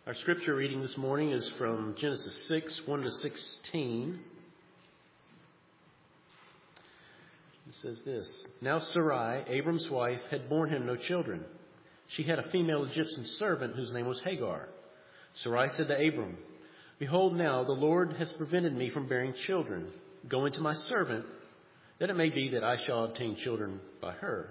Our scripture reading this morning is from Genesis 6, 1 to 16. It says this: Now Sarai, Abram's wife, had borne him no children. She had a female Egyptian servant whose name was Hagar. Sarai said to Abram, Behold, now the Lord has prevented me from bearing children. Go into my servant, that it may be that I shall obtain children by her.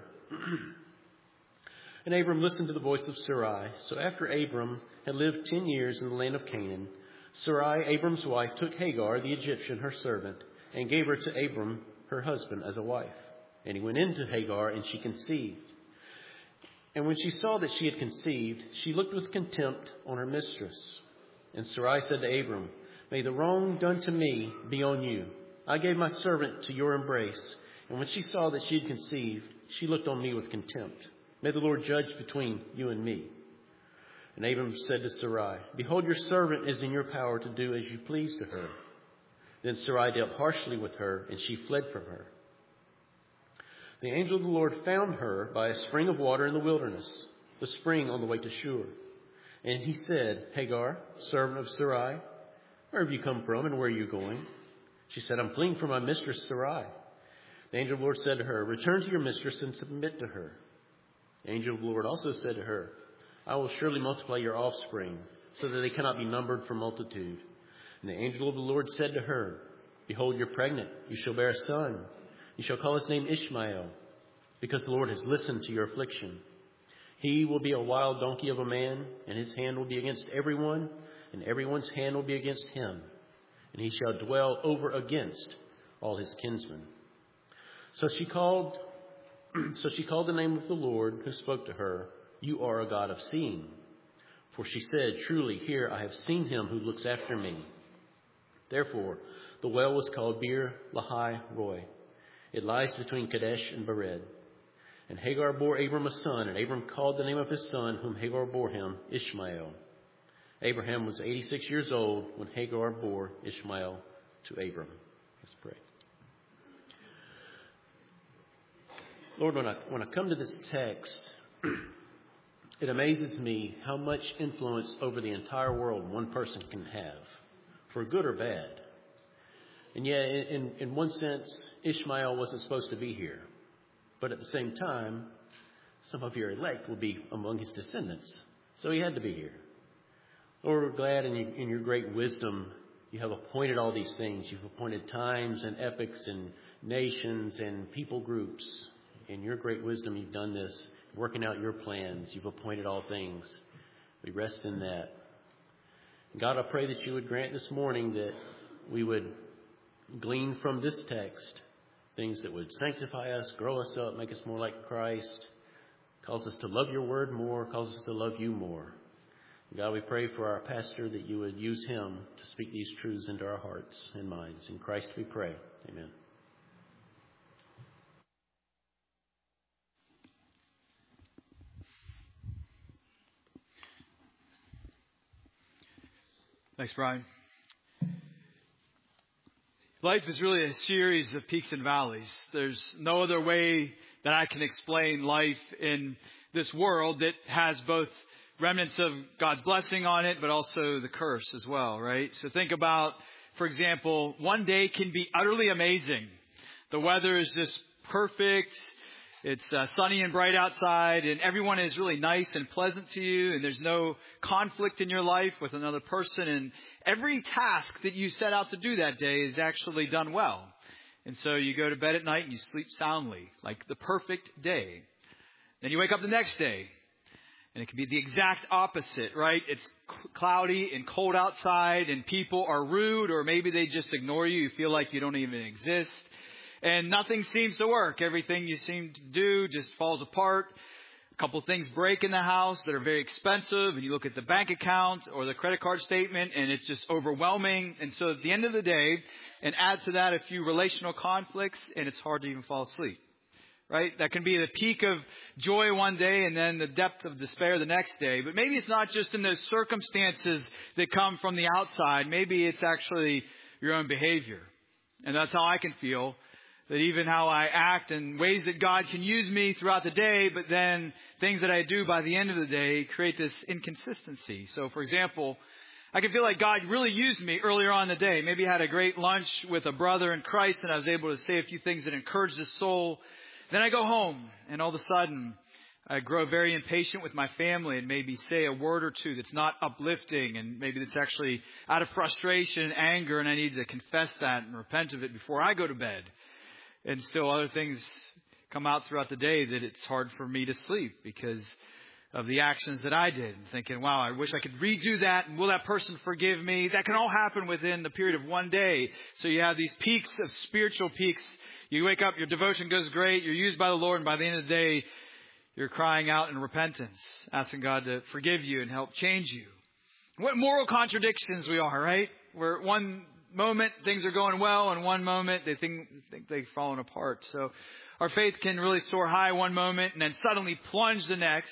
And Abram listened to the voice of Sarai. So after Abram had lived 10 years in the land of Canaan, Sarai, Abram's wife, took Hagar, the Egyptian, her servant, and gave her to Abram, her husband, as a wife. And he went in to Hagar, and she conceived. And when she saw that she had conceived, she looked with contempt on her mistress. And Sarai said to Abram, May the wrong done to me be on you. I gave my servant to your embrace, and when she saw that she had conceived, she looked on me with contempt. May the Lord judge between you and me. And Abram said to Sarai, Behold, your servant is in your power to do as you please to her. Then Sarai dealt harshly with her, and she fled from her. The angel of the Lord found her by a spring of water in the wilderness, the spring on the way to Shur. And he said, Hagar, servant of Sarai, where have you come from and where are you going? She said, I'm fleeing from my mistress Sarai. The angel of the Lord said to her, Return to your mistress and submit to her. The angel of the Lord also said to her, I will surely multiply your offspring, so that they cannot be numbered for multitude. And the angel of the Lord said to her, Behold, you're pregnant. You shall bear a son. You shall call his name Ishmael, because the Lord has listened to your affliction. He will be a wild donkey of a man, and his hand will be against everyone, and everyone's hand will be against him. And he shall dwell over against all his kinsmen. So she called the name of the Lord who spoke to her, You are a God of seeing. For she said, Truly, here I have seen him who looks after me. Therefore, the well was called Beer Lahai Roi. It lies between Kadesh and Bered. And Hagar bore Abram a son, and Abram called the name of his son, whom Hagar bore him, Ishmael. Abraham was 86 years old when Hagar bore Ishmael to Abram. Let's pray. Lord, when I come to this text, it amazes me how much influence over the entire world one person can have, for good or bad. And yet, in one sense, Ishmael wasn't supposed to be here. But at the same time, some of your elect will be among his descendants. So he had to be here. Lord, we're glad in your great wisdom you have appointed all these things. You've appointed times and epochs and nations and people groups. In your great wisdom, you've done this, working out your plans. You've appointed all things. We rest in that. God, I pray that you would grant this morning that we would glean from this text things that would sanctify us, grow us up, make us more like Christ, cause us to love your word more, cause us to love you more. God, we pray for our pastor that you would use him to speak these truths into our hearts and minds. In Christ we pray. Amen. Thanks, Brian. Life is really a series of peaks and valleys. There's no other way that I can explain life in this world that has both remnants of God's blessing on it, but also the curse as well, right? So think about, for example, one day can be utterly amazing. The weather is just perfect. It's sunny and bright outside, and everyone is really nice and pleasant to you, and there's no conflict in your life with another person, and every task that you set out to do that day is actually done well. And so you go to bed at night and you sleep soundly, like the perfect day. Then you wake up the next day, and it can be the exact opposite, right? It's cloudy and cold outside, and people are rude, or maybe they just ignore you. You feel like you don't even exist. And nothing seems to work. Everything you seem to do just falls apart. A couple things break in the house that are very expensive, and you look at the bank account or the credit card statement, and it's just overwhelming. And so at the end of the day, and add to that a few relational conflicts, and it's hard to even fall asleep. Right? That can be the peak of joy one day and then the depth of despair the next day. But maybe it's not just in those circumstances that come from the outside. Maybe it's actually your own behavior. And that's how I can feel That even how I act and ways that God can use me throughout the day, but then things that I do by the end of the day create this inconsistency. So, for example, I can feel like God really used me earlier on in the day. Maybe I had a great lunch with a brother in Christ and I was able to say a few things that encouraged his soul. Then I go home and all of a sudden I grow very impatient with my family and maybe say a word or two that's not uplifting and maybe that's actually out of frustration and anger, and I need to confess that and repent of it before I go to bed. And still other things come out throughout the day that it's hard for me to sleep because of the actions that I did. And thinking, wow, I wish I could redo that. And will that person forgive me? That can all happen within the period of one day. So you have these peaks of spiritual peaks. You wake up, your devotion goes great. You're used by the Lord. And by the end of the day, you're crying out in repentance, asking God to forgive you and help change you. What moral contradictions we are, right? Where one moment things are going well, and one moment they think they've fallen apart. So our faith can really soar high one moment and then suddenly plunge the next.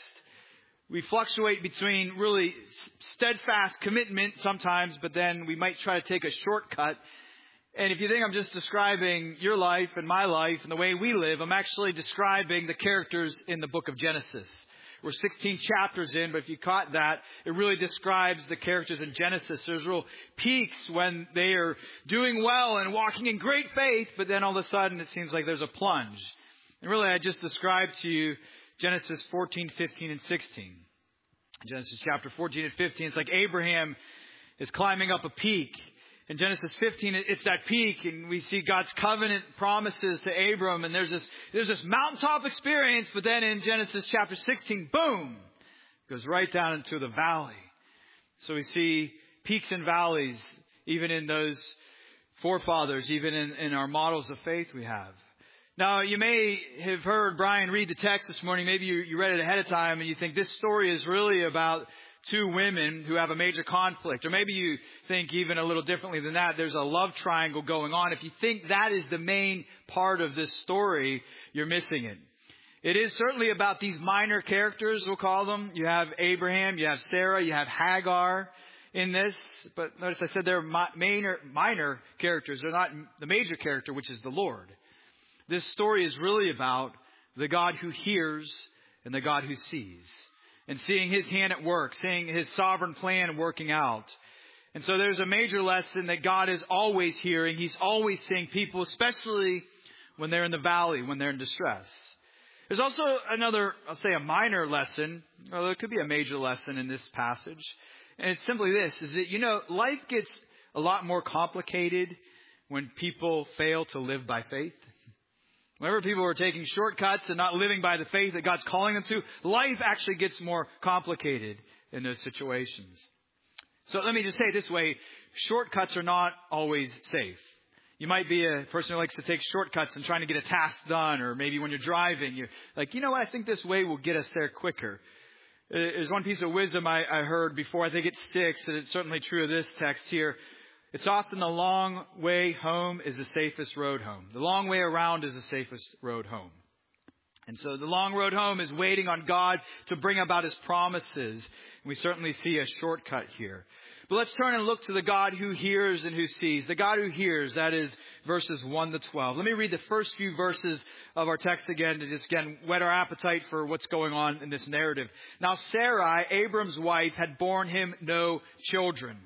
We fluctuate between really steadfast commitment sometimes, but then we might try to take a shortcut. And if you think I'm just describing your life and my life and the way we live, I'm actually describing the characters in the book of Genesis. We're 16 chapters in, but if you caught that, it really describes the characters in Genesis. There's real peaks when they are doing well and walking in great faith, but then all of a sudden it seems like there's a plunge. And really, I just described to you Genesis 14, 15, and 16. Genesis chapter 14 and 15, it's like Abraham is climbing up a peak. In Genesis 15, it's that peak, and we see God's covenant promises to Abram, and there's this mountaintop experience, but then in Genesis chapter 16, boom, goes right down into the valley. So we see peaks and valleys, even in those forefathers, even in our models of faith we have. Now, you may have heard Brian read the text this morning. Maybe you read it ahead of time, and you think this story is really about two women who have a major conflict. Or maybe you think even a little differently than that. There's a love triangle going on. If you think that is the main part of this story, you're missing it. It is certainly about these minor characters, we'll call them. You have Abraham, you have Sarah, you have Hagar in this. But notice I said they're minor characters. They're not the major character, which is the Lord. This story is really about the God who hears and the God who sees. And seeing His hand at work, seeing His sovereign plan working out. And so there's a major lesson that God is always hearing. He's always seeing people, especially when they're in the valley, when they're in distress. There's also another, I'll say a minor lesson, although it could be a major lesson in this passage. And it's simply this, is that, life gets a lot more complicated when people fail to live by faith. Whenever people are taking shortcuts and not living by the faith that God's calling them to, life actually gets more complicated in those situations. So let me just say it this way. Shortcuts are not always safe. You might be a person who likes to take shortcuts and trying to get a task done, or maybe when you're driving, you're like, I think this way will get us there quicker. There's one piece of wisdom I heard before. I think it sticks, and it's certainly true of this text here. It's often the long way home is the safest road home. The long way around is the safest road home. And so the long road home is waiting on God to bring about His promises. We certainly see a shortcut here. But let's turn and look to the God who hears and who sees. The God who hears, that is verses 1 to 12. Let me read the first few verses of our text again to just again whet our appetite for what's going on in this narrative. Now Sarai, Abram's wife, had borne him no children.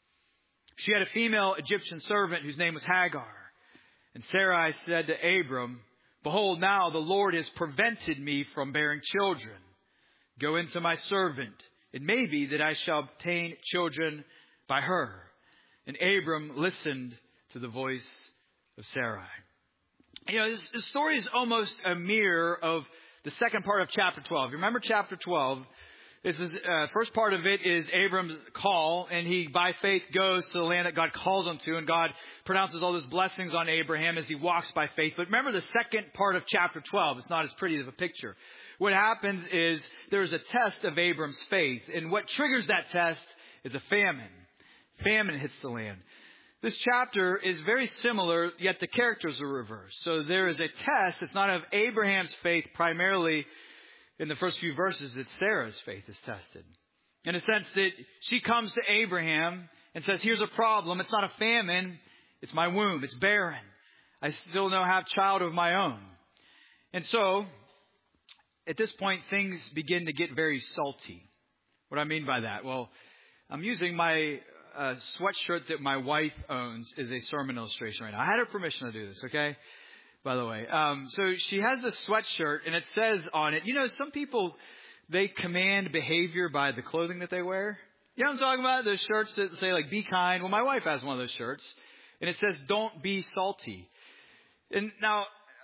She had a female Egyptian servant whose name was Hagar. And Sarai said to Abram, "Behold, now the Lord has prevented me from bearing children. Go into my servant. It may be that I shall obtain children by her." And Abram listened to the voice of Sarai. This story is almost a mirror of the second part of chapter 12. You remember chapter 12? This is first part of it is Abram's call, and he by faith goes to the land that God calls him to, and God pronounces all those blessings on Abraham as he walks by faith. But remember the second part of chapter 12. It's not as pretty of a picture. What happens is there's a test of Abram's faith, and what triggers that test is a famine. Famine hits the land. This chapter is very similar, yet the characters are reversed. So there is a test. It's not of Abraham's faith primarily. In the first few verses, it's Sarah's faith is tested. In a sense that she comes to Abraham and says, here's a problem. It's not a famine. It's my womb. It's barren. I still don't have child of my own. And so, at this point, things begin to get very salty. What do I mean by that? Well, I'm using my sweatshirt that my wife owns as a sermon illustration right now. I had her permission to do this, okay? By the way. So she has this sweatshirt, and it says on it, some people, they command behavior by the clothing that they wear. You know what I'm talking about? Those shirts that say, like, be kind. Well, my wife has one of those shirts, and it says, don't be salty. And now,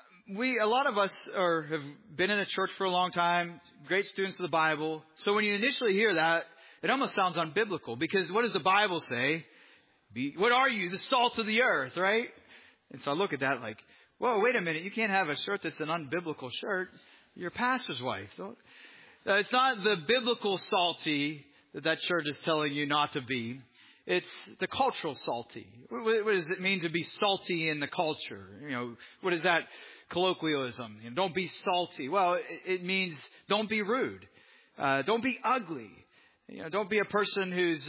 a lot of us have been in a church for a long time, great students of the Bible. So when you initially hear that, it almost sounds unbiblical, because what does the Bible say? What are you? The salt of the earth, right? And so I look at that like, whoa, wait a minute. You can't have a shirt that's an unbiblical shirt. You're a pastor's wife. It's not the biblical salty that shirt is telling you not to be. It's the cultural salty. What does it mean to be salty in the culture? What is that colloquialism? Don't be salty. Well, it means don't be rude. Don't be ugly. Don't be a person who's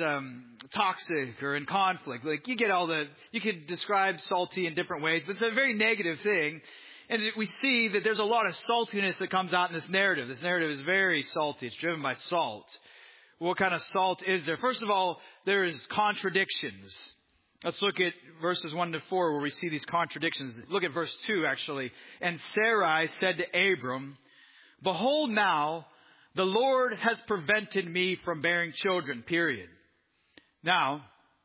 toxic or in conflict. Like, you could describe salty in different ways, but it's a very negative thing. And we see that there's a lot of saltiness that comes out in this narrative. This narrative is very salty. It's driven by salt. What kind of salt is there? First of all, there is contradictions. Let's look at verses 1 to 4 where we see these contradictions. Look at verse 2, actually. And Sarai said to Abram, behold now, the Lord has prevented me from bearing children, period. Now,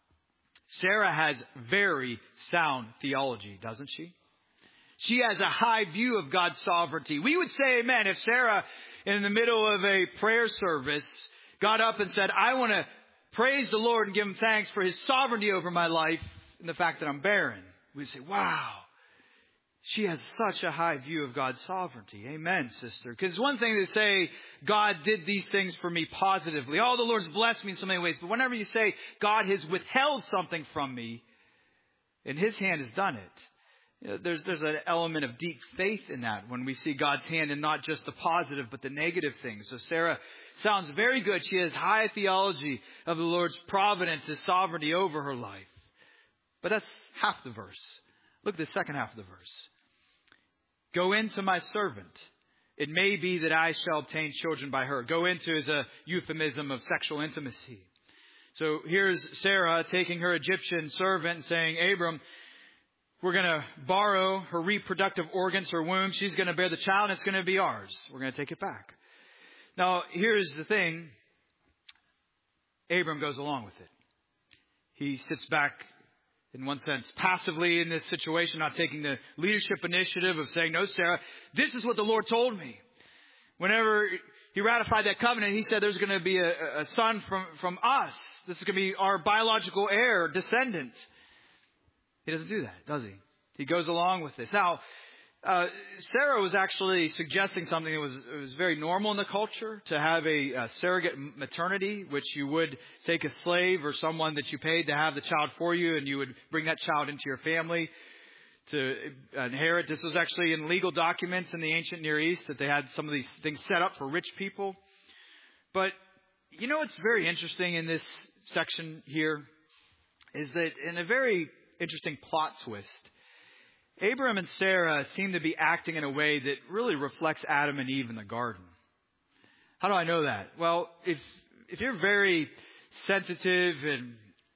Sarah has very sound theology, doesn't she? She has a high view of God's sovereignty. We would say amen if Sarah, in the middle of a prayer service, got up and said, I want to praise the Lord and give Him thanks for His sovereignty over my life and the fact that I'm barren. We'd say, wow, she has such a high view of God's sovereignty. Amen, sister. Because one thing to say, God did these things for me positively. Oh, the Lord's blessed me in so many ways. But whenever you say, God has withheld something from me, and His hand has done it, there's an element of deep faith in that when we see God's hand in not just the positive, but the negative things. So Sarah sounds very good. She has high theology of the Lord's providence, His sovereignty over her life. But that's half the verse. Look at the second half of the verse. Go into my servant. It may be that I shall obtain children by her. Go into is a euphemism of sexual intimacy. So here's Sarah taking her Egyptian servant and saying, Abram, we're going to borrow her reproductive organs, her womb. She's going to bear the child, and it's going to be ours. We're going to take it back. Now, here's the thing. Abram goes along with it. He sits back, in one sense, passively in this situation, not taking the leadership initiative of saying, no, Sarah, this is what the Lord told me. Whenever He ratified that covenant, He said there's going to be a son from us. This is going to be our biological heir, descendant. He doesn't do that, does he? He goes along with this. Now, Sarah was actually suggesting something that was very normal in the culture, to have a surrogate maternity, which you would take a slave or someone that you paid to have the child for you, and you would bring that child into your family to inherit. This was actually in legal documents in the ancient Near East, that they had some of these things set up for rich people. But what's very interesting in this section here is that in a very interesting plot twist, Abram and Sarah seem to be acting in a way that really reflects Adam and Eve in the garden. How do I know that? Well, if you're very sensitive and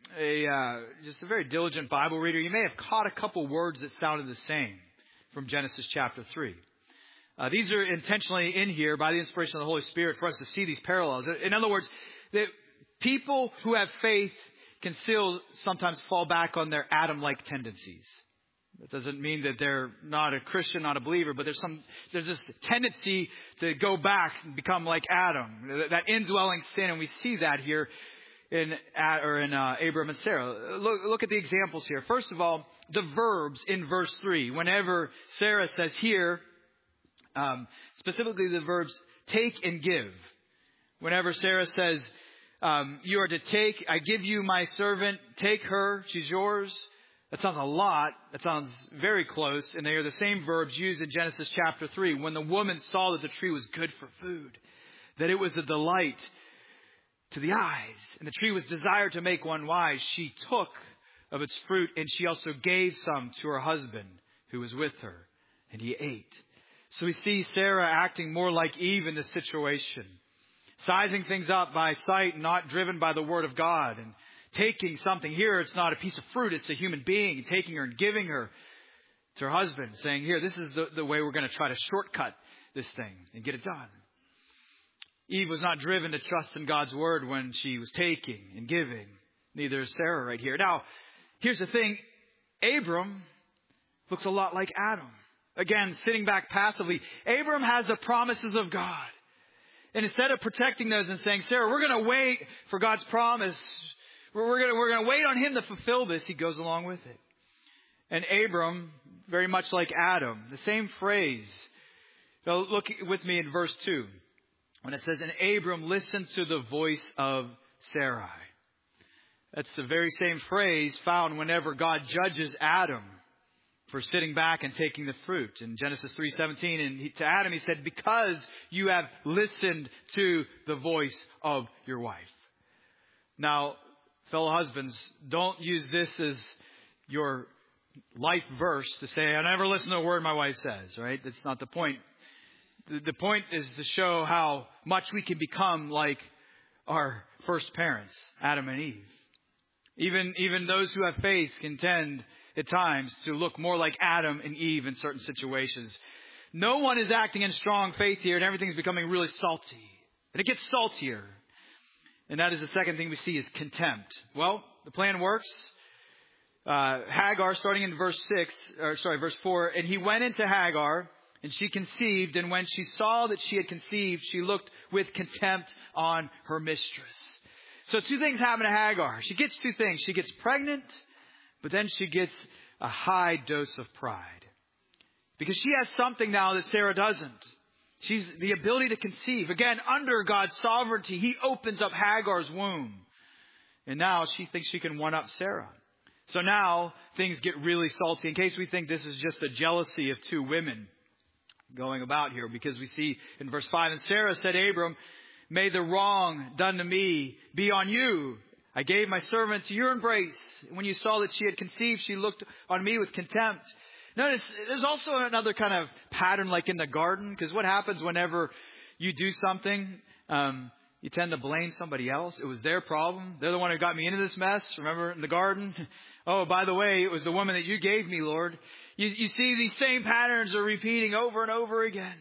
just a very diligent Bible reader, you may have caught a couple words that sounded the same from Genesis chapter 3. These are intentionally in here by the inspiration of the Holy Spirit for us to see these parallels. In other words, that people who have faith can still sometimes fall back on their Adam-like tendencies. That doesn't mean that they're not a Christian, not a believer, but there's this tendency to go back and become like Adam, that indwelling sin, and we see that here in Abram and Sarah. Look at the examples here. First of all, the verbs in verse 3. Whenever Sarah says here, specifically the verbs take and give. Whenever Sarah says, you are to take, I give you my servant, take her, she's yours. That sounds a lot. That sounds very close. And they are the same verbs used in Genesis chapter 3. When the woman saw that the tree was good for food, that it was a delight to the eyes, and the tree was desired to make one wise, she took of its fruit, and she also gave some to her husband who was with her, and he ate. So we see Sarah acting more like Eve in this situation, sizing things up by sight, not driven by the word of God, and taking something. Here it's not a piece of fruit, it's a human being, taking her and giving her to her husband, saying, here, this is the way we're going to try to shortcut this thing and get it done. Eve was not driven to trust in God's word when she was taking and giving. Neither is Sarah right here. Now, here's the thing. Abram looks a lot like Adam. Again, sitting back passively. Abram has the promises of God. And instead of protecting those and saying, Sarah, we're going to wait for God's promise. We're going to wait on him to fulfill this. He goes along with it. And Abram, very much like Adam, the same phrase. Now look with me in verse 2. When it says, and Abram listened to the voice of Sarai. That's the very same phrase found whenever God judges Adam for sitting back and taking the fruit. In Genesis 3:17, and to Adam he said, because you have listened to the voice of your wife. Now, fellow husbands, don't use this as your life verse to say, I never listen to a word my wife says, right? That's not the point. The point is to show how much we can become like our first parents, Adam and Eve. Even those who have faith can tend at times to look more like Adam and Eve in certain situations. No one is acting in strong faith here, and everything's becoming really salty. And it gets saltier. And that is the second thing we see is contempt. Well, the plan works. Hagar, starting in verse 4, and he went into Hagar, and she conceived, and when she saw that she had conceived, she looked with contempt on her mistress. So two things happen to Hagar. She gets two things. She gets pregnant, but then she gets a high dose of pride. Because she has something now that Sarah doesn't. She's the ability to conceive. Again, under God's sovereignty, he opens up Hagar's womb. And now she thinks she can one-up Sarah. So now things get really salty. In case we think this is just a jealousy of two women going about here, because we see in verse 5, and Sarah said to Abram, may the wrong done to me be on you. I gave my servant to your embrace. When you saw that she had conceived, she looked on me with contempt. Notice there's also another kind of pattern like in the garden, because what happens whenever you do something, you tend to blame somebody else. It was their problem. They're the one who got me into this mess. Remember in the garden? Oh, by the way, it was the woman that you gave me, Lord. You see these same patterns are repeating over and over again.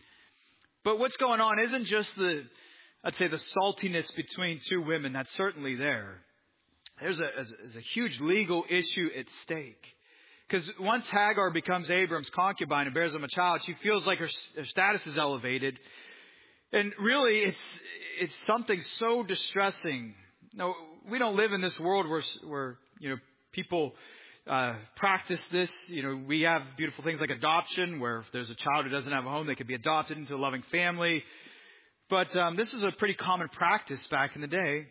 But what's going on isn't just the saltiness between two women. That's certainly there. There's a huge legal issue at stake. Because once Hagar becomes Abram's concubine and bears him a child, she feels like her status is elevated. And really, it's something so distressing. No, we don't live in this world where people practice this. We have beautiful things like adoption, where if there's a child who doesn't have a home, they could be adopted into a loving family. But this is a pretty common practice back in the day.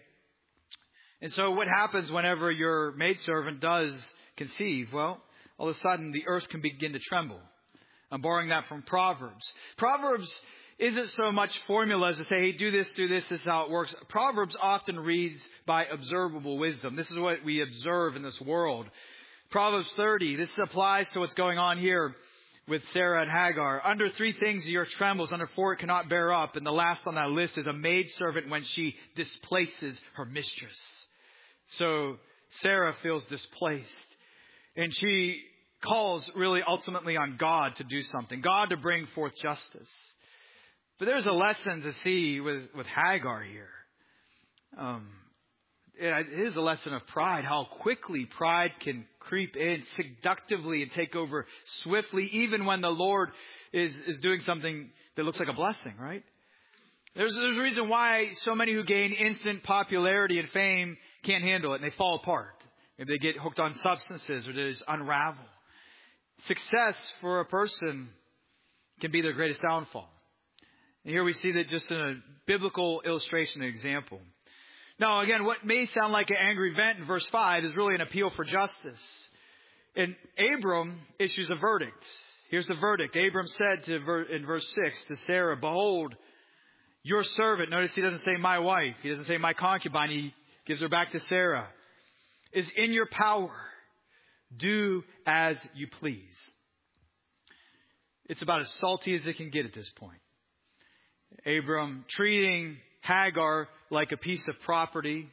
And so what happens whenever your maidservant does conceive? Well, all of a sudden the earth can begin to tremble. I'm borrowing that from Proverbs. Proverbs isn't so much formulas to say, hey, do this, this is how it works. Proverbs often reads by observable wisdom. This is what we observe in this world. Proverbs 30, this applies to what's going on here with Sarah and Hagar. Under 3 things the earth trembles, under 4 it cannot bear up. And the last on that list is a maidservant when she displaces her mistress. So Sarah feels displaced. And she calls really ultimately on God to do something. God to bring forth justice. But there's a lesson to see with Hagar here. It is a lesson of pride, how quickly pride can creep in seductively and take over swiftly, even when the Lord is doing something that looks like a blessing, right? There's a reason why so many who gain instant popularity and fame can't handle it and they fall apart. Maybe they get hooked on substances or they just unravel. Success for a person can be their greatest downfall. And here we see that just in a biblical illustration and example. Now, again, what may sound like an angry vent in verse 5 is really an appeal for justice. And Abram issues a verdict. Here's the verdict. Abram said in verse 6 to Sarah, behold, your servant. Notice he doesn't say my wife. He doesn't say my concubine. He gives her back to Sarah. Is in your power. Do as you please. it's about as salty as it can get at this point. Abram treating Hagar like a piece of property.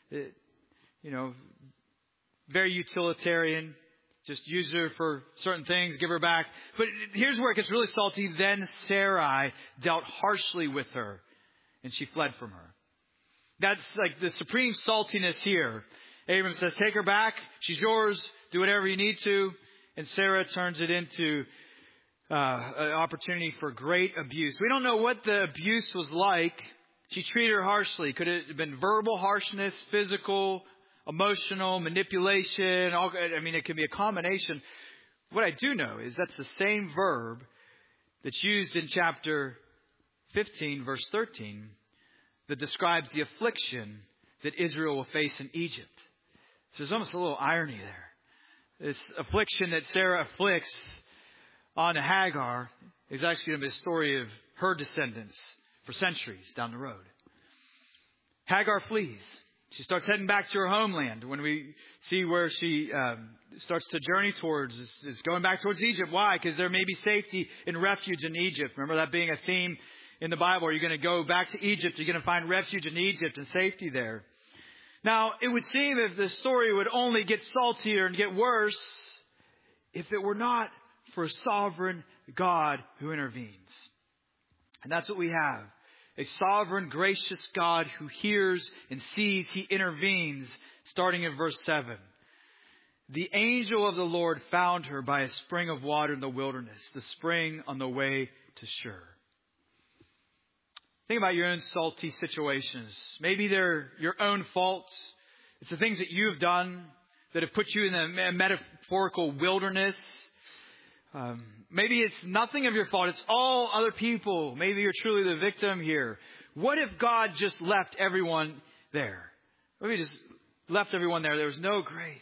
Very utilitarian. Just use her for certain things, give her back. But here's where it gets really salty. Then Sarai dealt harshly with her, and she fled from her. That's like the supreme saltiness here. Abram says, take her back. She's yours. Do whatever you need to. And Sarah turns it into an opportunity for great abuse. We don't know what the abuse was like. She treated her harshly. Could it have been verbal harshness, physical, emotional, manipulation? It can be a combination. What I do know is that's the same verb that's used in chapter 15, verse 13, that describes the affliction that Israel will face in Egypt. So there's almost a little irony there. This affliction that Sarah afflicts on Hagar is actually going to be a story of her descendants for centuries down the road. Hagar flees. She starts heading back to her homeland. When we see where she starts to journey towards, is going back towards Egypt. Why? Because there may be safety and refuge in Egypt. Remember that being a theme in the Bible. You're going to go back to Egypt. You're going to find refuge in Egypt and safety there. Now, it would seem if the story would only get saltier and get worse if it were not for a sovereign God who intervenes. And that's what we have. A sovereign, gracious God who hears and sees. He intervenes, starting in verse 7. The angel of the Lord found her by a spring of water in the wilderness, the spring on the way to Shur. Think about your own salty situations. Maybe they're your own faults. It's the things that you've done that have put you in the metaphorical wilderness. Maybe it's nothing of your fault. It's all other people. Maybe you're truly the victim here. What if God just left everyone there? What if He just left everyone there? There was no grace.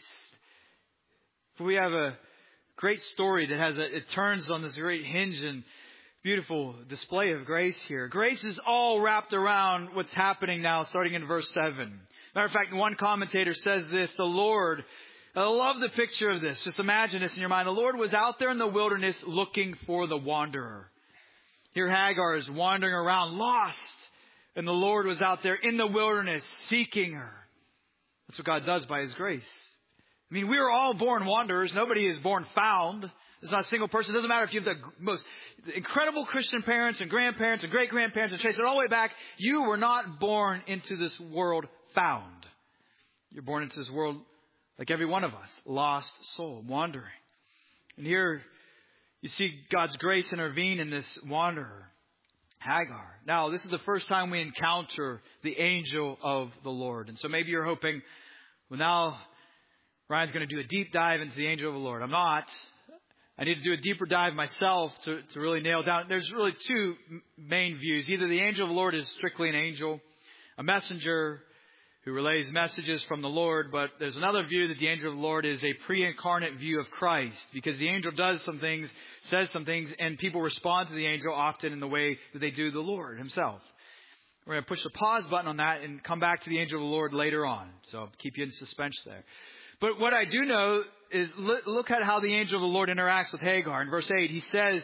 We have a great story that it turns on this great hinge and beautiful display of grace here. Grace is all wrapped around what's happening now, starting in verse 7. Matter of fact, one commentator says this, the Lord, I love the picture of this. Just imagine this in your mind. The Lord was out there in the wilderness looking for the wanderer. Here Hagar is wandering around, lost. And the Lord was out there in the wilderness seeking her. That's what God does by His grace. I mean, we are all born wanderers. Nobody is born found. There's not a single person. It doesn't matter if you have the most incredible Christian parents and grandparents and great-grandparents and trace it all the way back. You were not born into this world found. You're born into this world like every one of us, lost soul, wandering. And here you see God's grace intervene in this wanderer, Hagar. Now, this is the first time we encounter the angel of the Lord. And so maybe you're hoping, well, now Ryan's going to do a deep dive into the angel of the Lord. I'm not. I need to do a deeper dive myself to really nail down. There's really two main views. Either the angel of the Lord is strictly an angel, a messenger who relays messages from the Lord. But there's another view that the angel of the Lord is a pre-incarnate view of Christ, because the angel does some things, says some things, and people respond to the angel often in the way that they do the Lord Himself. We're going to push the pause button on that and come back to the angel of the Lord later on. So I'll keep you in suspense there. But what I do know is look at how the angel of the Lord interacts with Hagar. In verse 8, he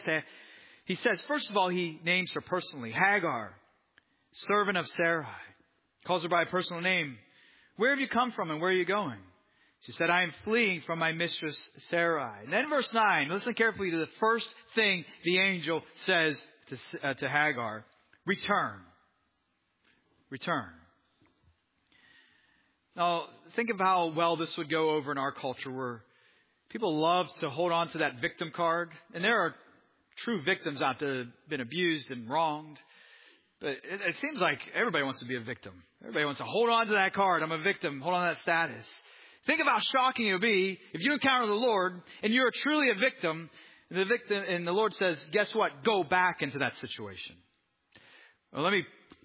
says, first of all, he names her personally. Hagar, servant of Sarai. Calls her by a personal name. Where have you come from and where are you going? She said, I am fleeing from my mistress Sarai. And then verse 9, listen carefully to the first thing the angel says to Hagar. Return. Return. Now, think of how well this would go over in our culture, where people love to hold on to that victim card. And there are true victims out there that have been abused and wronged. But it seems like everybody wants to be a victim. Everybody wants to hold on to that card. I'm a victim. Hold on to that status. Think of how shocking it would be if you encounter the Lord and you're truly a victim. And the Lord says, guess what? Go back into that situation. Well, let me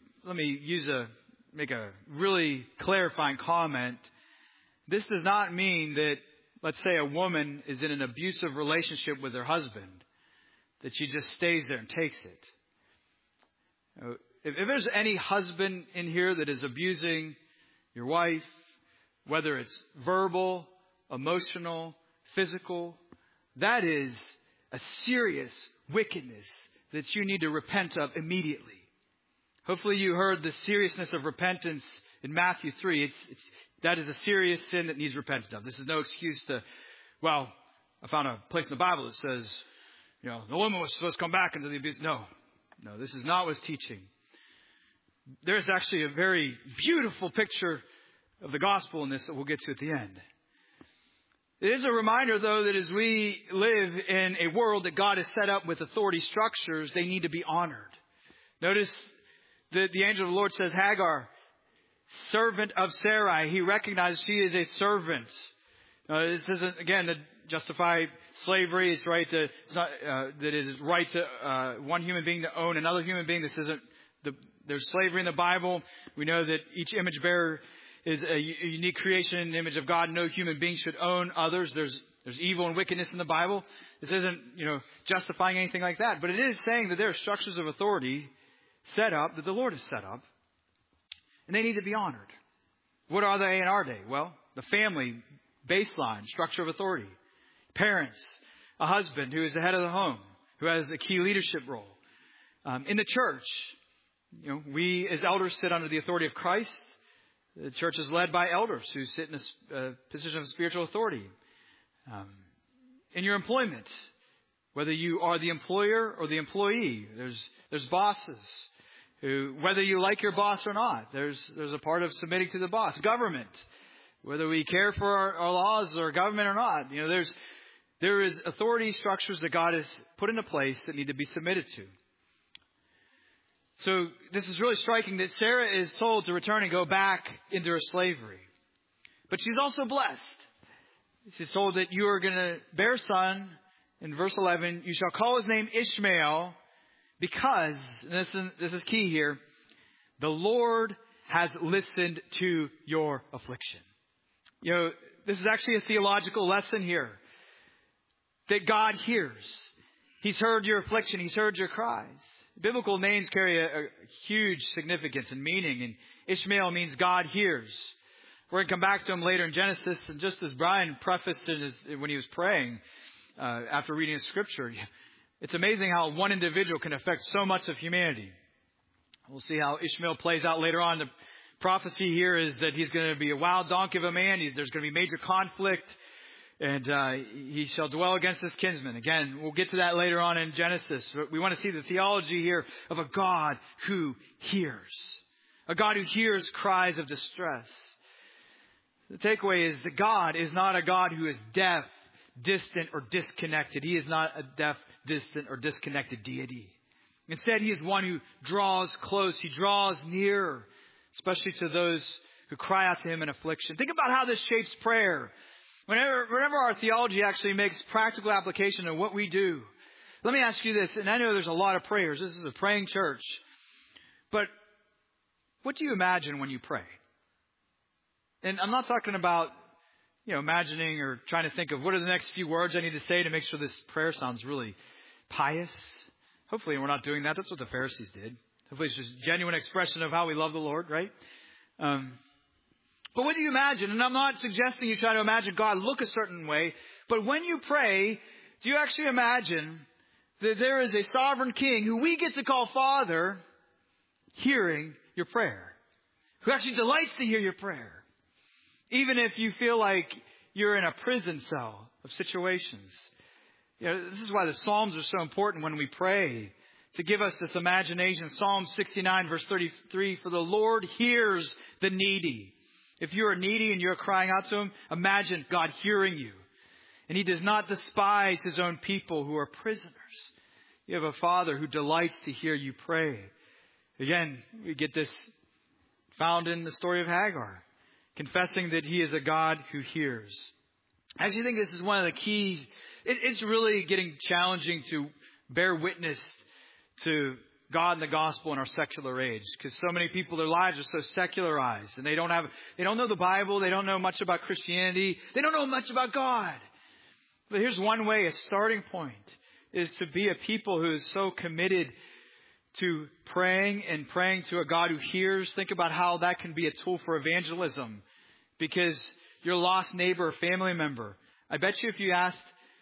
make a really clarifying comment. This does not mean that, let's say, a woman is in an abusive relationship with her husband, that she just stays there and takes it. If there's any husband in here that is abusing your wife, whether it's verbal, emotional, physical, that is a serious wickedness that you need to repent of immediately. Hopefully you heard the seriousness of repentance in Matthew 3. That is a serious sin that needs repented of. This is no excuse to, well, I found a place in the Bible that says, the woman was supposed to come back into the abuse. No, this is not what's teaching. There's actually a very beautiful picture of the gospel in this that we'll get to at the end. It is a reminder, though, that as we live in a world that God has set up with authority structures, they need to be honored. Notice that the angel of the Lord says, Hagar, servant of Sarai. He recognizes she is a servant. This isn't, again, to justify slavery. It's right to, that it is right to one human being to own another human being. This isn't, there's slavery in the Bible. We know that each image bearer is a unique creation in the image of God. No human being should own others. There's evil and wickedness in the Bible. This isn't, justifying anything like that. But it is saying that there are structures of authority set up, that the Lord has set up, and they need to be honored. What are they in our day? Well, the family baseline, structure of authority. Parents, a husband who is the head of the home, who has a key leadership role. In the church, we as elders sit under the authority of Christ. The church is led by elders who sit in a position of spiritual authority. In your employment, whether you are the employer or the employee, there's bosses who, whether you like your boss or not, there's a part of submitting to the boss. Government, whether we care for our laws or government or not, there is authority structures that God has put into place that need to be submitted to. So this is really striking that Sarah is told to return and go back into her slavery. But she's also blessed. She's told that you are going to bear a son. In verse 11, you shall call his name Ishmael because, and this is key here, the Lord has listened to your affliction. This is actually a theological lesson here. That God hears. He's heard your affliction. He's heard your cries. Biblical names carry a huge significance and meaning. And Ishmael means God hears. We're going to come back to him later in Genesis. And just as Brian prefaced when he was praying after reading the scripture, it's amazing how one individual can affect so much of humanity. We'll see how Ishmael plays out later on. The prophecy here is that he's going to be a wild donkey of a man. There's going to be major conflict. And he shall dwell against his kinsman. Again, we'll get to that later on in Genesis. But we want to see the theology here of a God who hears. A God who hears cries of distress. The takeaway is that God is not a God who is deaf, distant, or disconnected. He is not a deaf, distant, or disconnected deity. Instead, He is one who draws close. He draws near, especially to those who cry out to Him in affliction. Think about how this shapes prayer. Whenever our theology actually makes practical application of what we do. Let me ask you this, and I know there's a lot of prayers. This is a praying church. But what do you imagine when you pray? And I'm not talking about, imagining or trying to think of what are the next few words I need to say to make sure this prayer sounds really pious. Hopefully we're not doing that. That's what the Pharisees did. Hopefully it's just genuine expression of how we love the Lord, right? But what do you imagine? And I'm not suggesting you try to imagine God look a certain way. But when you pray, do you actually imagine that there is a sovereign king who we get to call Father hearing your prayer? Who actually delights to hear your prayer? Even if you feel like you're in a prison cell of situations. This is why the Psalms are so important when we pray. To give us this imagination. Psalm 69 verse 33. For the Lord hears the needy. If you are needy and you're crying out to Him, imagine God hearing you. And He does not despise His own people who are prisoners. You have a Father who delights to hear you pray. Again, we get this found in the story of Hagar. Confessing that He is a God who hears. I actually think this is one of the keys. It's really getting challenging to bear witness to God and the gospel in our secular age, because so many people, their lives are so secularized, and they don't know the Bible, they don't know much about Christianity, they don't know much about God. But here's one way, a starting point, is to be a people who is so committed to praying and praying to a God who hears. Think about how that can be a tool for evangelism, because your lost neighbor or family member, I bet you if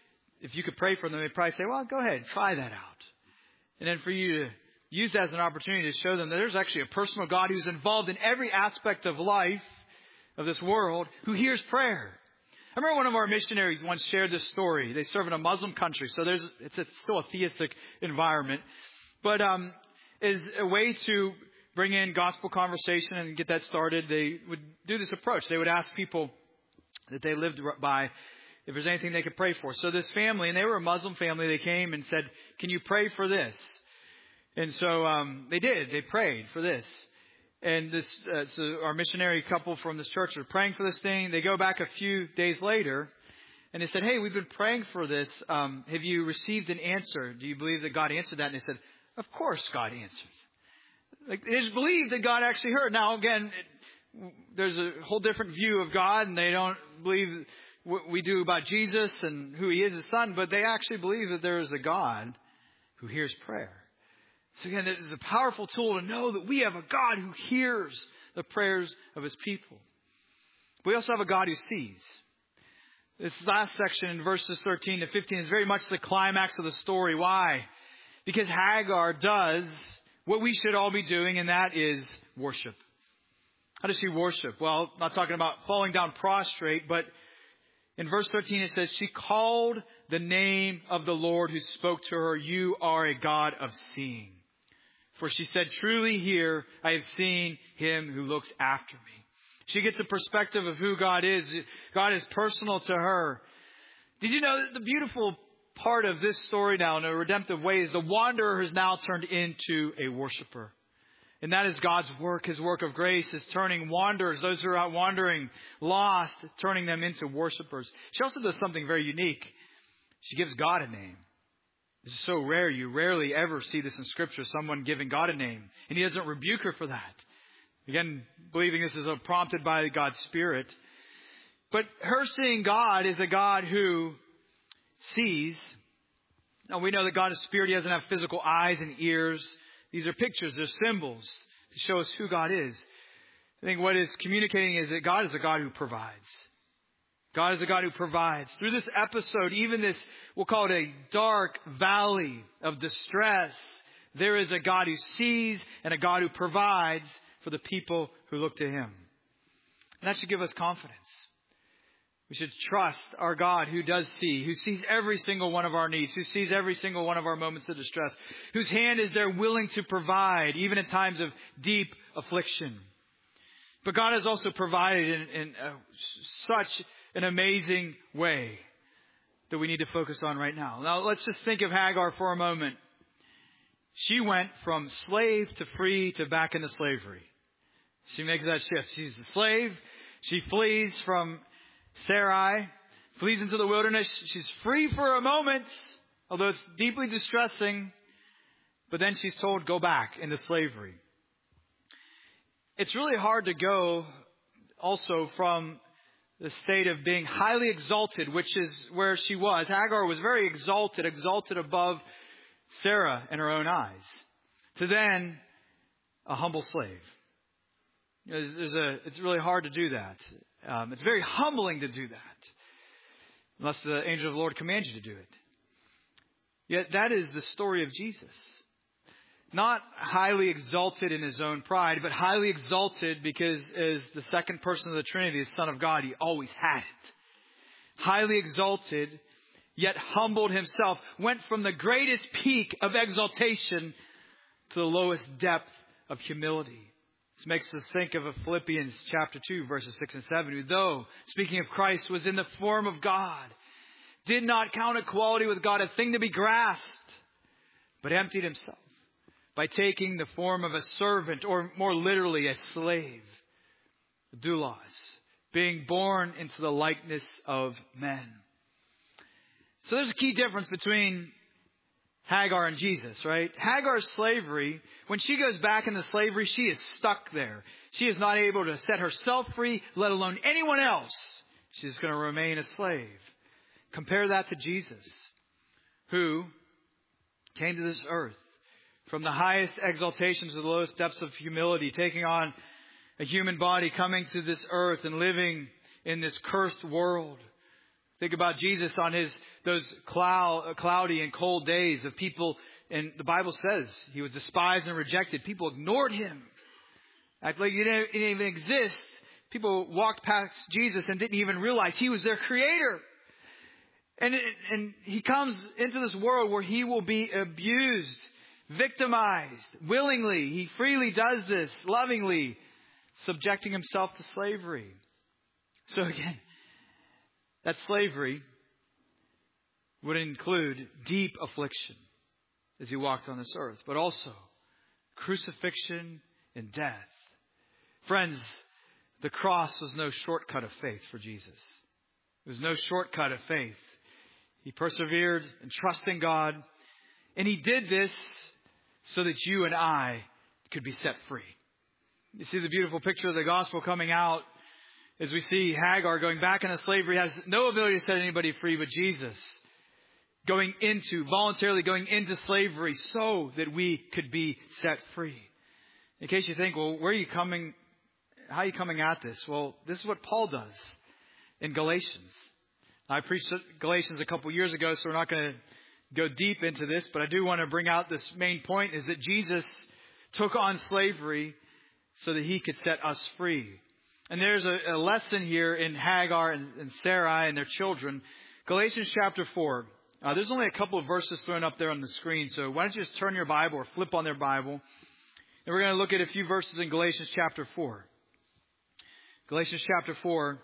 if you could pray for them, they'd probably say, well, go ahead, try that out. And then for you to use that as an opportunity to show them that there's actually a personal God who's involved in every aspect of life, of this world, who hears prayer. I remember one of our missionaries once shared this story. They serve in a Muslim country, so it's still a theistic environment. But as a way to bring in gospel conversation and get that started, they would do this approach. They would ask people that they lived by if there's anything they could pray for. So this family, and they were a Muslim family, they came and said, can you pray for this? And so they did. They prayed for this. And so our missionary couple from this church are praying for this thing. They go back a few days later, and they said, hey, we've been praying for this. Have you received an answer? Do you believe that God answered that? And they said, of course God answered. Like, they just believe that God actually heard. Now, again, there's a whole different view of God, and they don't believe what we do about Jesus and who He is, His Son, but they actually believe that there is a God who hears prayer. So again, this is a powerful tool to know that we have a God who hears the prayers of His people. We also have a God who sees. This last section in verses 13 to 15 is very much the climax of the story. Why? Because Hagar does what we should all be doing, and that is worship. How does she worship? Well, I'm not talking about falling down prostrate, but in verse 13 it says, she called the name of the Lord who spoke to her, you are a God of seeing. For she said, truly here I have seen Him who looks after me. She gets a perspective of who God is. God is personal to her. Did you know that the beautiful part of this story now in a redemptive way is the wanderer has now turned into a worshiper. And that is God's work. His work of grace is turning wanderers, those who are out wandering, lost, turning them into worshipers. She also does something very unique. She gives God a name. This is so rare. You rarely ever see this in Scripture, someone giving God a name. And He doesn't rebuke her for that. Again, believing this is prompted by God's Spirit. But her seeing God is a God who sees. Now, we know that God is Spirit. He doesn't have physical eyes and ears. These are pictures. They're symbols to show us who God is. I think what is communicating is that God is a God who provides. God is a God who provides. Through this episode, even this, we'll call it a dark valley of distress, there is a God who sees and a God who provides for the people who look to Him. And that should give us confidence. We should trust our God who does see, who sees every single one of our needs, who sees every single one of our moments of distress, whose hand is there willing to provide, even in times of deep affliction. But God has also provided in such an amazing way that we need to focus on right now. Now, let's just think of Hagar for a moment. She went from slave to free to back into slavery. She makes that shift. She's a slave. She flees from Sarai, flees into the wilderness. She's free for a moment, although it's deeply distressing. But then she's told, go back into slavery. It's really hard to go also from the state of being highly exalted, which is where she was. Hagar was very exalted above Sarah in her own eyes, to then a humble slave. It's really hard to do that. It's very humbling to do that, unless the angel of the Lord commands you to do it. Yet that is the story of Jesus. Not highly exalted in His own pride, but highly exalted because as the second person of the Trinity, the Son of God, He always had it. Highly exalted, yet humbled Himself, went from the greatest peak of exaltation to the lowest depth of humility. This makes us think of Philippians chapter 2, verses 6 and 7, who though, speaking of Christ, was in the form of God, did not count equality with God a thing to be grasped, but emptied Himself by taking the form of a servant, or more literally a slave, doulos, being born into the likeness of men. So there's a key difference between Hagar and Jesus, right? Hagar's slavery, when she goes back into slavery, she is stuck there. She is not able to set herself free, let alone anyone else. She's going to remain a slave. Compare that to Jesus, who came to this earth from the highest exaltations to the lowest depths of humility, taking on a human body, coming to this earth and living in this cursed world. Think about Jesus on His those cloudy and cold days of people. And the Bible says he was despised and rejected. People ignored him. Act like he didn't even exist. People walked past Jesus and didn't even realize he was their creator. And he comes into this world where he will be abused, victimized, willingly. He freely does this, lovingly, subjecting himself to slavery. So again, that slavery would include deep affliction as he walked on this earth, but also crucifixion and death. Friends, the cross was no shortcut of faith for Jesus. It was no shortcut of faith. He persevered in trusting God, and he did this so that you and I could be set free. You see the beautiful picture of the gospel coming out as we see Hagar going back into slavery, has no ability to set anybody free, but Jesus voluntarily going into slavery so that we could be set free. In case you think, well, how are you coming at this? Well, this is what Paul does in Galatians. I preached Galatians a couple years ago, so we're not going to go deep into this, but I do want to bring out this main point, is that Jesus took on slavery so that he could set us free. And there's a lesson here in Hagar and Sarai and their children. Galatians chapter 4. There's only a couple of verses thrown up there on the screen, so why don't you just turn your Bible or flip on their Bible. And we're going to look at a few verses in Galatians chapter 4. Galatians chapter 4,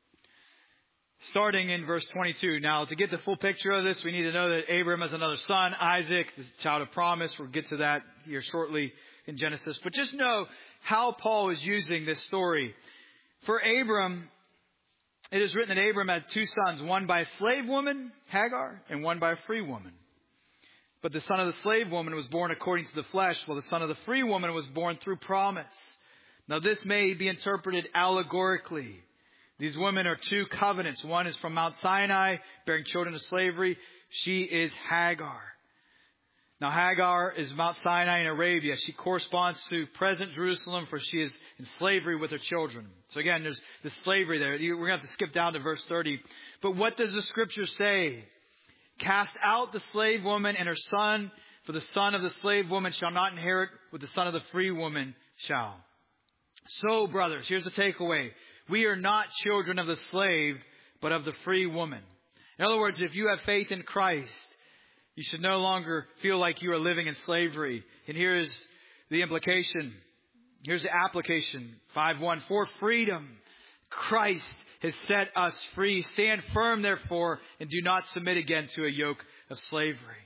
starting in verse 22. Now, to get the full picture of this, we need to know that Abraham has another son, Isaac, the child of promise. We'll get to that here shortly in Genesis. But just know how Paul is using this story. For Abram, it is written that Abram had two sons, one by a slave woman, Hagar, and one by a free woman. But the son of the slave woman was born according to the flesh, while the son of the free woman was born through promise. Now this may be interpreted allegorically. These women are two covenants. One is from Mount Sinai, bearing children to slavery. She is Hagar. Now Hagar is Mount Sinai in Arabia. She corresponds to present Jerusalem, for she is in slavery with her children. So again, there's the slavery there. We're going to have to skip down to verse 30. But what does the scripture say? Cast out the slave woman and her son, for the son of the slave woman shall not inherit with the son of the free woman shall. So, brothers, here's the takeaway. We are not children of the slave, but of the free woman. In other words, if you have faith in Christ, you should no longer feel like you are living in slavery. And here's the implication. Here's the application. 5:1. For freedom, Christ has set us free. Stand firm, therefore, and do not submit again to a yoke of slavery.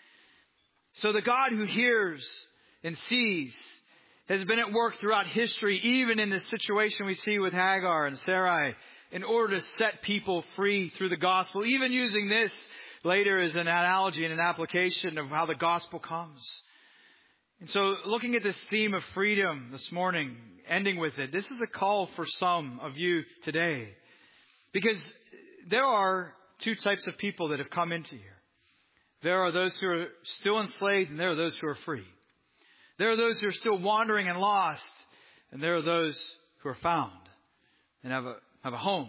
So the God who hears and sees has been at work throughout history, even in this situation we see with Hagar and Sarai, in order to set people free through the gospel, even using this later as an analogy and an application of how the gospel comes. And so looking at this theme of freedom this morning, ending with it, this is a call for some of you today. Because there are two types of people that have come into here. There are those who are still enslaved, and there are those who are free. There are those who are still wandering and lost, and there are those who are found and have a home.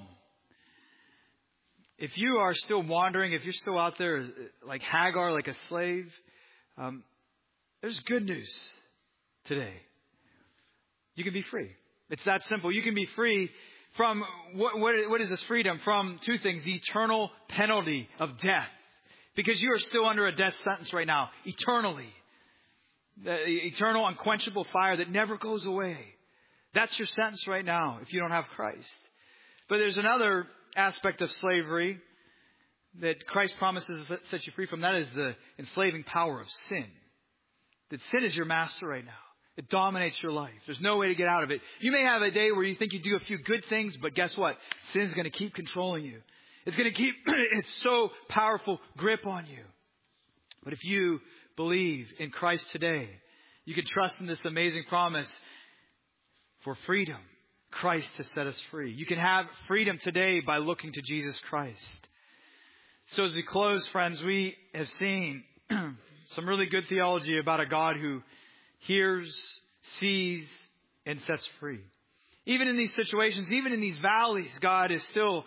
If you are still wandering, if you're still out there like Hagar, like a slave, there's good news today. You can be free. It's that simple. You can be free from, what is this freedom? From two things: the eternal penalty of death. Because you are still under a death sentence right now, eternally. The eternal unquenchable fire that never goes away. That's your sentence right now if you don't have Christ. But there's another aspect of slavery that Christ promises to set you free from. That is the enslaving power of sin. That sin is your master right now. It dominates your life. There's no way to get out of it. You may have a day where you think you do a few good things, but guess what? Sin's going to keep controlling you. It's going to keep its so powerful grip on you. But if you believe in Christ today, you can trust in this amazing promise for freedom. Christ has set us free. You can have freedom today by looking to Jesus Christ. So as we close, friends, we have seen some really good theology about a God who hears, sees, and sets free. Even in these situations, even in these valleys, God is still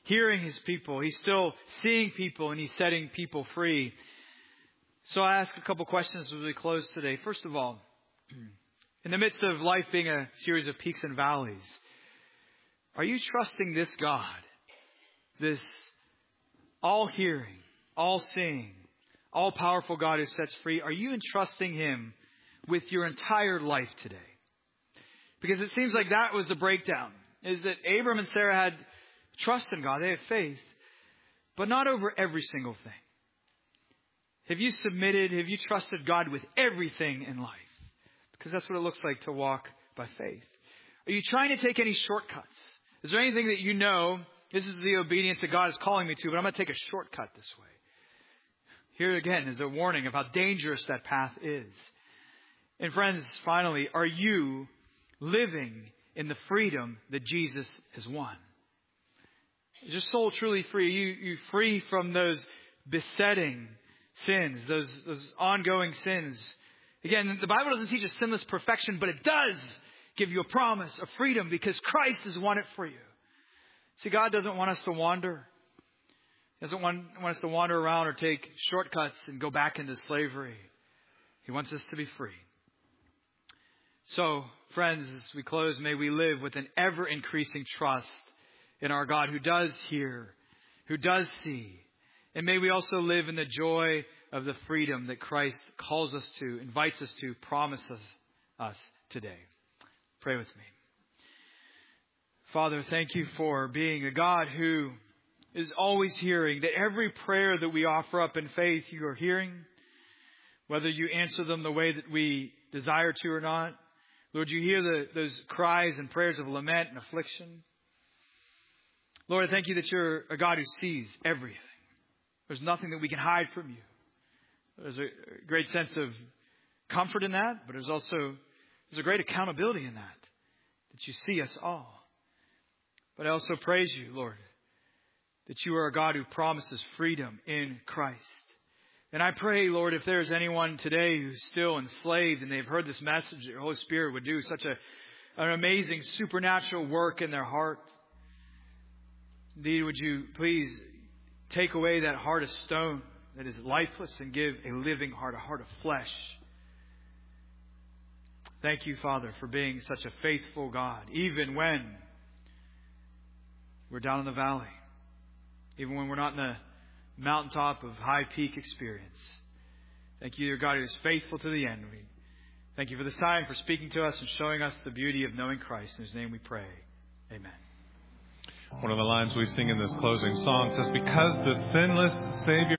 hearing His people. He's still seeing people, and He's setting people free. So I ask a couple questions as we close today. First of all, in the midst of life being a series of peaks and valleys, are you trusting this God, this all-hearing, all-seeing, all-powerful God who sets free? Are you entrusting Him with your entire life today? Because it seems like that was the breakdown, is that Abram and Sarah had trust in God. They had faith, but not over every single thing. Have you submitted, have you trusted God with everything in life? Because that's what it looks like to walk by faith. Are you trying to take any shortcuts? Is there anything that you know, this is the obedience that God is calling me to, but I'm going to take a shortcut this way? Here again is a warning of how dangerous that path is. And friends, finally, are you living in the freedom that Jesus has won? Is your soul truly free? Are you free from those besetting sins, those ongoing sins? Again, the Bible doesn't teach us sinless perfection, but it does give you a promise of freedom because Christ has won it for you. See, God doesn't want us to wander. He doesn't want us to wander around or take shortcuts and go back into slavery. He wants us to be free. So, friends, as we close, may we live with an ever-increasing trust in our God who does hear, who does see. And may we also live in the joy of the freedom that Christ calls us to, invites us to, promises us today. Pray with me. Father, thank you for being a God who is always hearing, that every prayer that we offer up in faith, you are hearing, whether you answer them the way that we desire to or not. Lord, you hear those cries and prayers of lament and affliction. Lord, I thank you that you're a God who sees everything. There's nothing that we can hide from you. There's a great sense of comfort in that, but there's a great accountability in that you see us all. But I also praise you, Lord, that you are a God who promises freedom in Christ. And I pray, Lord, if there's anyone today who's still enslaved and they've heard this message, your Holy Spirit would do such an amazing supernatural work in their heart. Indeed, would you please take away that heart of stone that is lifeless and give a living heart, a heart of flesh. Thank you, Father, for being such a faithful God, even when we're down in the valley, even when we're not in the mountaintop of high peak experience. Thank you, your God, who is faithful to the end. We thank you for this time, for speaking to us and showing us the beauty of knowing Christ. In His name we pray. Amen. One of the lines we sing in this closing song says, because the sinless Savior